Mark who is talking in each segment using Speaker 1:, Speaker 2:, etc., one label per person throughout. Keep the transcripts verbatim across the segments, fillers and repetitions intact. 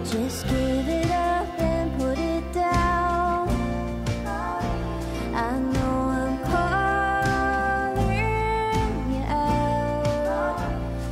Speaker 1: Just give it up and put it down. I know I'm calling you out.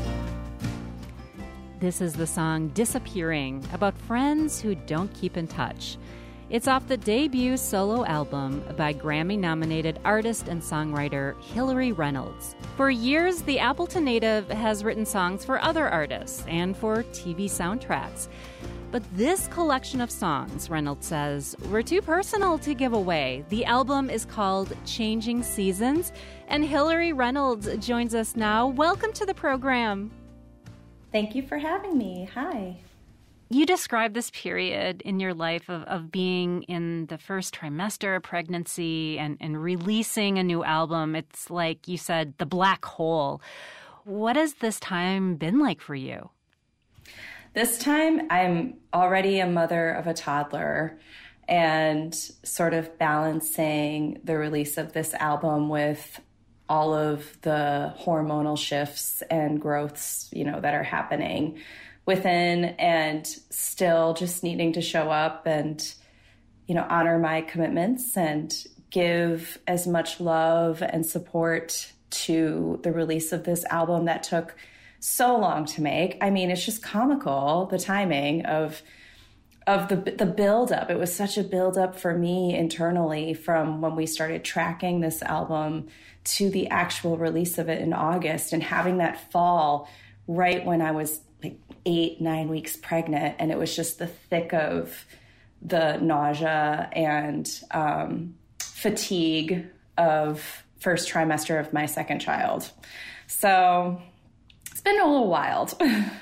Speaker 2: This is the song Disappearing, about friends who don't keep in touch. It's off the debut solo album by Grammy-nominated artist and songwriter Hillary Reynolds. For years, the Appleton native has written songs for other artists and for T V soundtracks. But this collection of songs, Reynolds says, were too personal to give away. The album is called Changing Seasons, and Hillary Reynolds joins us now. Welcome to the program.
Speaker 3: Thank you for having me. Hi.
Speaker 2: You describe this period in your life of, of being in the first trimester of pregnancy and, and releasing a new album. It's like you said, the black hole. What has this time been like for you?
Speaker 3: This time, I'm already a mother of a toddler and sort of balancing the release of this album with all of the hormonal shifts and growths, you know, that are happening within, and still just needing to show up and, you know, honor my commitments and give as much love and support to the release of this album that took so long to make. I mean, it's just comical, the timing of of the the buildup. It was such a buildup for me internally from when we started tracking this album to the actual release of it in August, and having that fall right when I was like eight, nine weeks pregnant. And it was just the thick of the nausea and um, fatigue of first trimester of my second child. So it's been a little wild.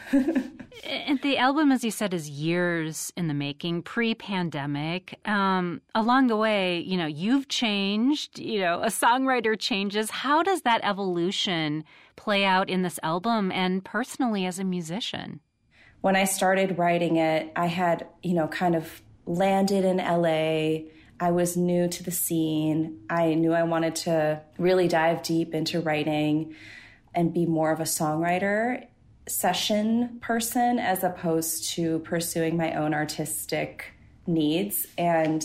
Speaker 2: And the album, as you said, is years in the making, pre-pandemic. Um, along the way, you know, you've changed, you know, a songwriter changes. How does that evolution play out in this album and personally as a musician?
Speaker 3: When I started writing it, I had, you know, kind of landed in L A. I was new to the scene. I knew I wanted to really dive deep into writing and be more of a songwriter session person as opposed to pursuing my own artistic needs. And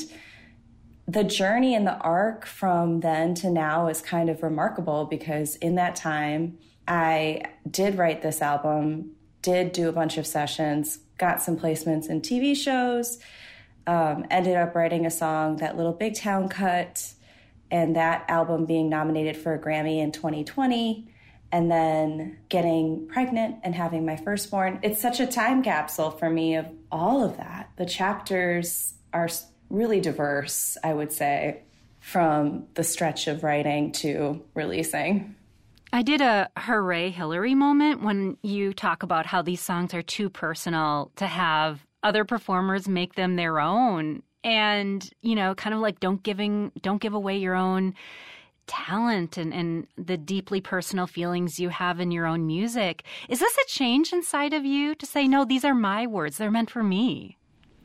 Speaker 3: the journey and the arc from then to now is kind of remarkable, because in that time I did write this album, did do a bunch of sessions, got some placements in T V shows, um, ended up writing a song, That Little Big Town Cut, and that album being nominated for a Grammy in twenty twenty. And then getting pregnant and having my firstborn. It's such a time capsule for me of all of that. The chapters are really diverse, I would say, from the stretch of writing to releasing.
Speaker 2: I did a hooray Hillary moment when you talk about how these songs are too personal to have other performers make them their own. And, you know, kind of like don't giving don't give away your own talent and, and the deeply personal feelings you have in your own music. Is this a change inside of you to say, no, these are my words, they're meant for me?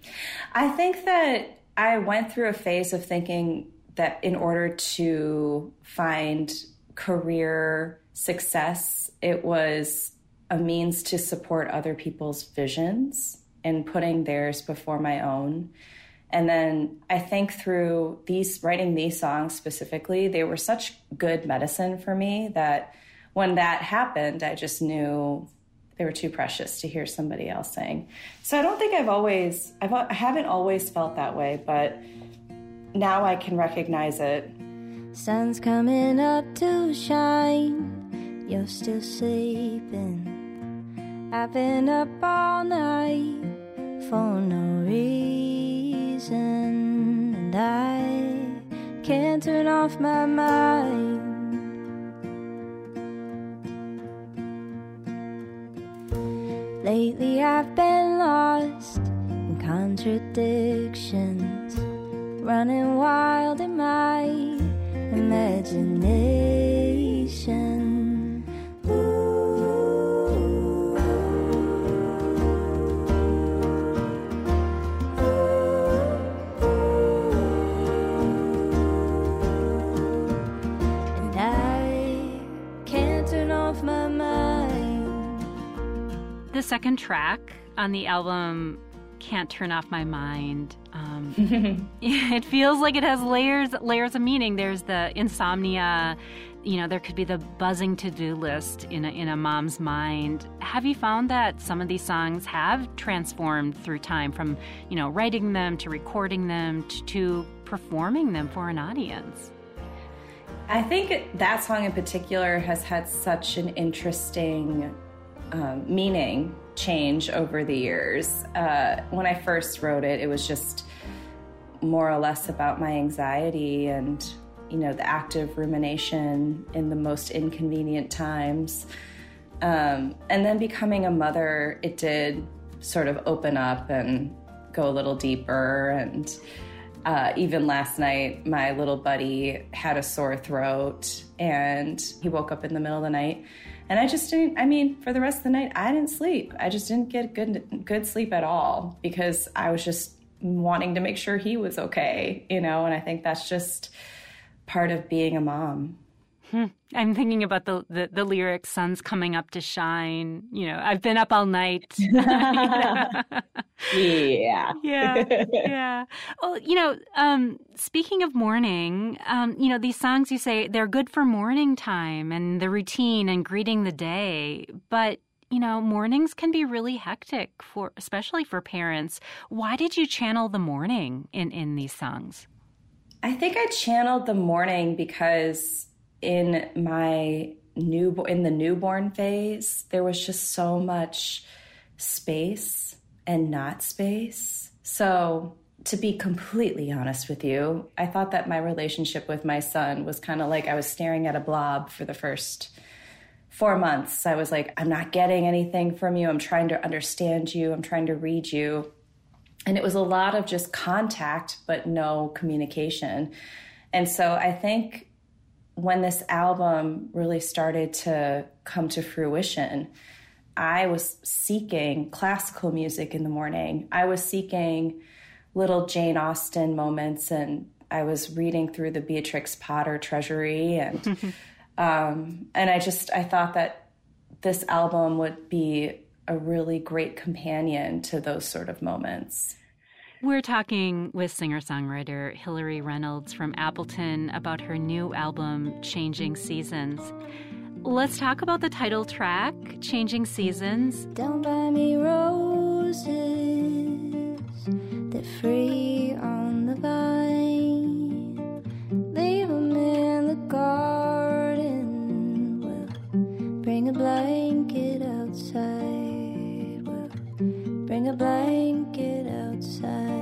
Speaker 3: I think that I went through a phase of thinking that in order to find career success, it was a means to support other people's visions and putting theirs before my own. And then I think through these, writing these songs specifically, they were such good medicine for me that when that happened, I just knew they were too precious to hear somebody else sing. So I don't think I've always, I've, I haven't always felt that way, but now I can recognize it.
Speaker 1: Sun's coming up to shine, you're still sleeping. I've been up all night for no reason, and I can't turn off my mind. Lately I've been lost in contradictions, running wild in my imagination. Ooh. And I can't turn off my mind.
Speaker 2: The second track on the album, Can't Turn Off My Mind. Um, it feels like it has layers, layers of meaning. There's the insomnia, you know, there could be the buzzing to-do list in a, in a mom's mind. Have you found that some of these songs have transformed through time from, you know, writing them to recording them to, to performing them for an audience?
Speaker 3: I think that song in particular has had such an interesting um, meaning change over the years. Uh, when I first wrote it, it was just more or less about my anxiety and, you know, the active rumination in the most inconvenient times. Um, and then becoming a mother, it did sort of open up and go a little deeper. And uh, even last night, my little buddy had a sore throat and he woke up in the middle of the night. And I just didn't, I mean, for the rest of the night, I didn't sleep. I just didn't get good, good sleep at all because I was just wanting to make sure he was okay, you know, and I think that's just part of being a mom.
Speaker 2: Hmm. I'm thinking about the, the, the lyrics, sun's coming up to shine. You know, I've been up all night.
Speaker 3: Yeah.
Speaker 2: Yeah. Yeah. Well, you know, um, speaking of morning, um, you know, these songs you say they're good for morning time and the routine and greeting the day. But, you know, mornings can be really hectic for, especially for parents. Why did you channel the morning in, in these songs?
Speaker 3: I think I channeled the morning because in my new in the newborn phase, there was just so much space and not space. So to be completely honest with you, I thought that my relationship with my son was kind of like I was staring at a blob for the first four months. I was like, I'm not getting anything from you. I'm trying to understand you. I'm trying to read you. And it was a lot of just contact, but no communication. And so I think when this album really started to come to fruition, I was seeking classical music in the morning. I was seeking little Jane Austen moments, and I was reading through the Beatrix Potter treasury. And um, and I just, I thought that this album would be a really great companion to those sort of moments.
Speaker 2: We're talking with singer-songwriter Hilary Reynolds from Appleton about her new album, Changing Seasons. Let's talk about the title track, Changing Seasons.
Speaker 1: Don't buy me roses, they're free on the vine. Leave them in the garden, we'll bring a blanket outside. We'll bring a blanket outside.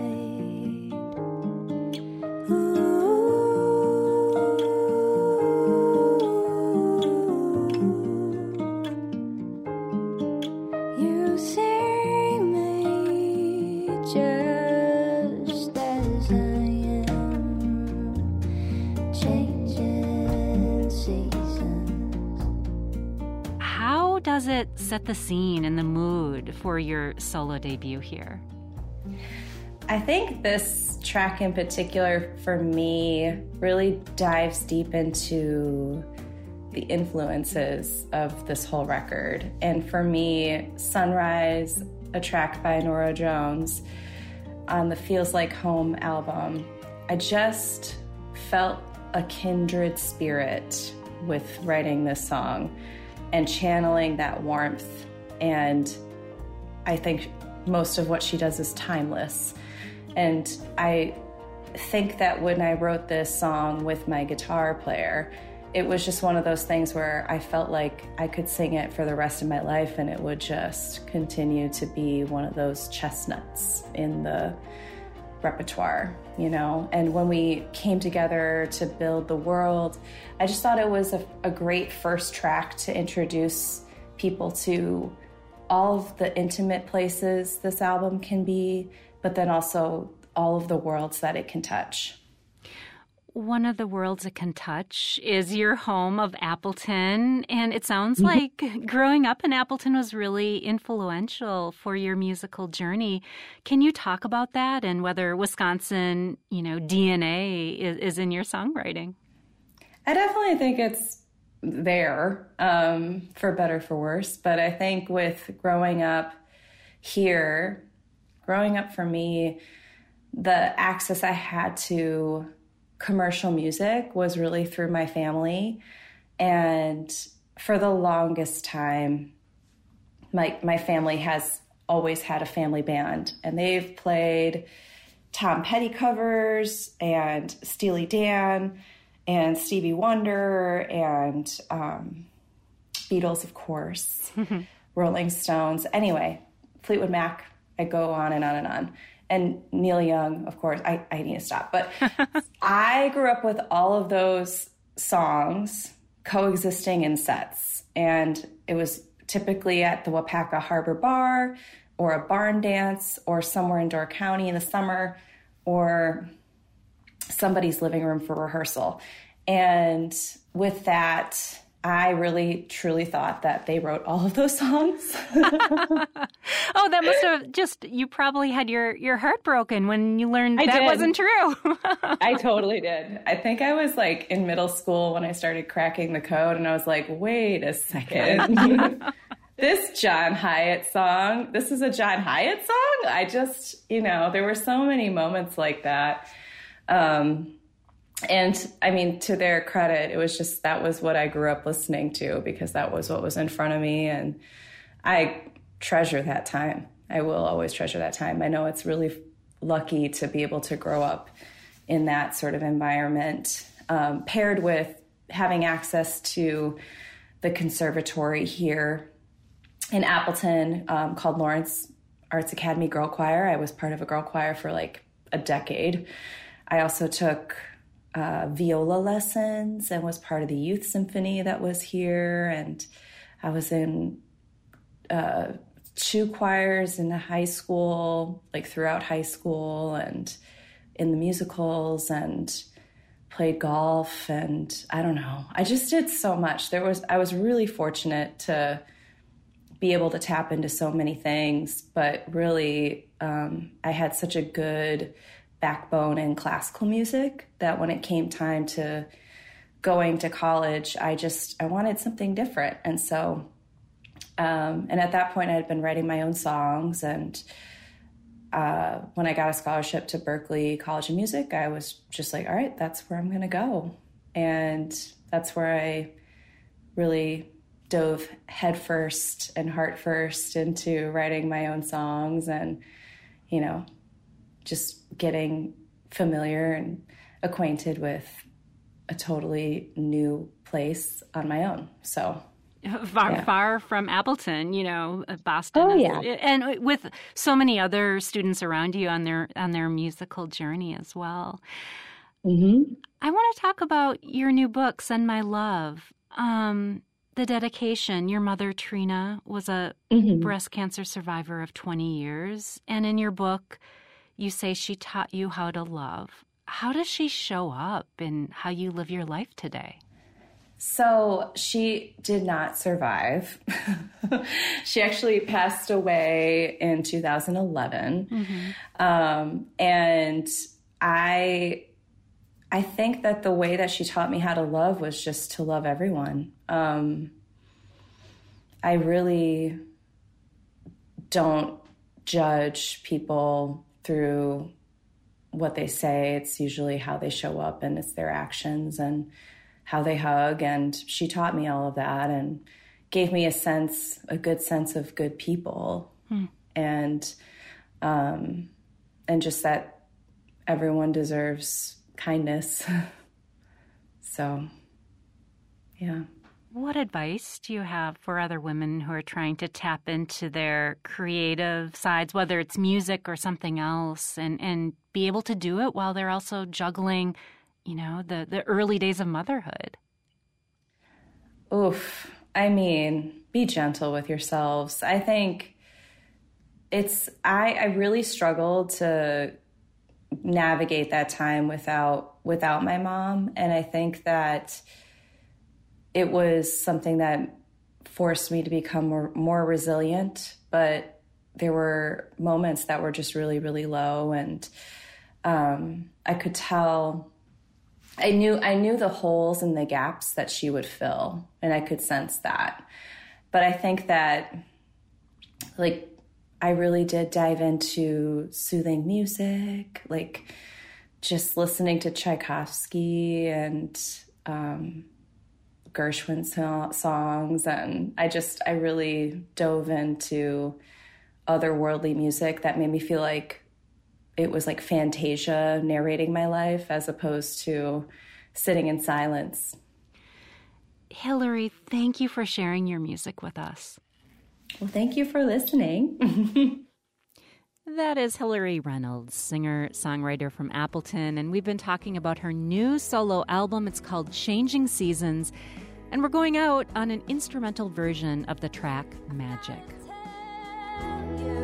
Speaker 2: Does it set the scene and the mood for your solo debut here?
Speaker 3: I think this track in particular for me really dives deep into the influences of this whole record. And for me, Sunrise, a track by Norah Jones on the Feels Like Home album, I just felt a kindred spirit with writing this song and channeling that warmth. And I think most of what she does is timeless. And I think that when I wrote this song with my guitar player, it was just one of those things where I felt like I could sing it for the rest of my life and it would just continue to be one of those chestnuts in the repertoire, you know? And when we came together to build the world, I just thought it was a, a great first track to introduce people to all of the intimate places this album can be, but then also all of the worlds that it can touch.
Speaker 2: One of the worlds it can touch is your home of Appleton, and it sounds like growing up in Appleton was really influential for your musical journey. Can you talk about that and whether Wisconsin, you know, D N A is, is in your songwriting?
Speaker 3: I definitely think it's there, um, for better, for worse. But I think with growing up here, growing up for me, the access I had to commercial music was really through my family. And for the longest time, my my family has always had a family band, and they've played Tom Petty covers and Steely Dan and Stevie Wonder and um, Beatles, of course, Rolling Stones. Anyway, Fleetwood Mac, I go on and on and on. And Neil Young, of course. I, I need to stop. But I grew up with all of those songs coexisting in sets. And it was typically at the Wapaka Harbor Bar or a barn dance or somewhere in Door County in the summer or somebody's living room for rehearsal. And with that, I really, truly thought that they wrote all of those songs.
Speaker 2: Oh, that must have just, you probably had your, your heart broken when you learned
Speaker 3: I
Speaker 2: that
Speaker 3: did.
Speaker 2: wasn't true.
Speaker 3: I totally did. I think I was like in middle school when I started cracking the code, and I was like, wait a second. This John Hyatt song, this is a John Hyatt song? I just, you know, there were so many moments like that. Um, and I mean, to their credit, it was just, that was what I grew up listening to because that was what was in front of me. And I treasure that time. I will always treasure that time. I know it's really lucky to be able to grow up in that sort of environment, um, paired with having access to the conservatory here in Appleton, um, called Lawrence Arts Academy Girl Choir. I was part of a girl choir for like a decade. I also took uh, viola lessons and was part of the youth symphony that was here. And I was in uh, two choirs in high school, like throughout high school, and in the musicals, and played golf. And I don't know, I just did so much. There was, I was really fortunate to be able to tap into so many things, but really, um, I had such a good backbone in classical music that when it came time to going to college, I just, I wanted something different. And so, um, and at that point I had been writing my own songs. And, uh, when I got a scholarship to Berklee College of Music, I was just like, all right, that's where I'm going to go. And that's where I really dove headfirst and heart first into writing my own songs and, you know, just getting familiar and acquainted with a totally new place on my own. So
Speaker 2: far,
Speaker 3: yeah.
Speaker 2: far from Appleton, you know, Boston.
Speaker 3: Oh,
Speaker 2: is,
Speaker 3: yeah.
Speaker 2: And with so many other students around you on their on their musical journey as well.
Speaker 3: Mm-hmm.
Speaker 2: I want to talk about your new book, Send My Love. Um, the dedication, your mother, Trina, was a mm-hmm. breast cancer survivor of twenty years. And in your book, you say she taught you how to love. How does she show up in how you live your life today?
Speaker 3: So she did not survive. She actually passed away in two thousand eleven. Mm-hmm. Um, and I, I think that the way that she taught me how to love was just to love everyone. Um, I really don't judge people through what they say. It's usually how they show up, and it's their actions and how they hug. And she taught me all of that and gave me a sense, a good sense of good people. Hmm. And, um, and just that everyone deserves kindness. So, yeah.
Speaker 2: What advice do you have for other women who are trying to tap into their creative sides, whether it's music or something else, and, and be able to do it while they're also juggling, you know, the, the early days of motherhood?
Speaker 3: Oof. I mean, be gentle with yourselves. I think it's, I, I really struggled to navigate that time without, without my mom. And I think that it was something that forced me to become more, more resilient, but there were moments that were just really, really low. And um, I could tell, I knew, I knew the holes and the gaps that she would fill, and I could sense that. But I think that, like, I really did dive into soothing music, like just listening to Tchaikovsky and um, Gershwin so- songs. And I just, I really dove into otherworldly music that made me feel like it was like Fantasia narrating my life as opposed to sitting in silence.
Speaker 2: Hilary, thank you for sharing your music with us.
Speaker 3: Well, thank you for listening.
Speaker 2: That is Hilary Reynolds, singer-songwriter from Appleton, and we've been talking about her new solo album. It's called Changing Seasons, and we're going out on an instrumental version of the track Magic.
Speaker 1: You